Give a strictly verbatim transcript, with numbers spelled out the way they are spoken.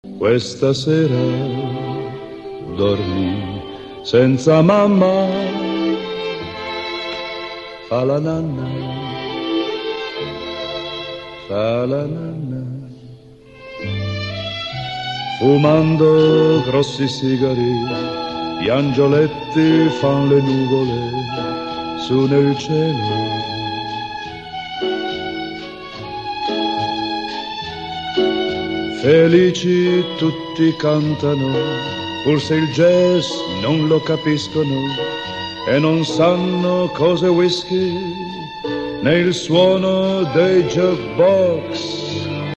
Questa sera dormi senza mamma, fa la nanna, fa la nanna, fumando grossi sigari, gli angioletti fan le nuvole su nel cielo. Felici tutti cantano, pur se il jazz non lo capiscono e non sanno cos'è whisky, né il suono dei jukebox